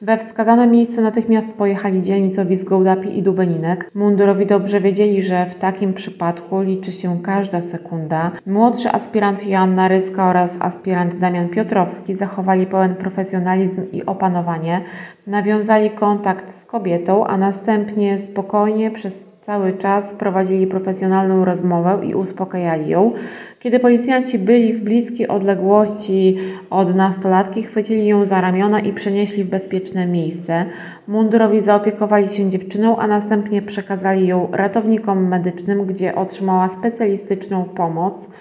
We wskazane miejsce natychmiast pojechali dzielnicowi z Gołdapi i Dubeninek. Mundurowi dobrze wiedzieli, że w takim przypadku liczy się każda sekunda. Młodszy aspirant Joanna Ryska oraz aspirant Damian Piotrowski zachowali pełen profesjonalizm i opanowanie. Nawiązali kontakt z kobietą, a następnie spokojnie przez cały czas prowadzili profesjonalną rozmowę i uspokajali ją. Kiedy policjanci byli w bliskiej odległości od nastolatki, chwycili ją za ramiona i przenieśli w bezpieczne miejsce. Mundurowi zaopiekowali się dziewczyną, a następnie przekazali ją ratownikom medycznym, gdzie otrzymała specjalistyczną pomoc.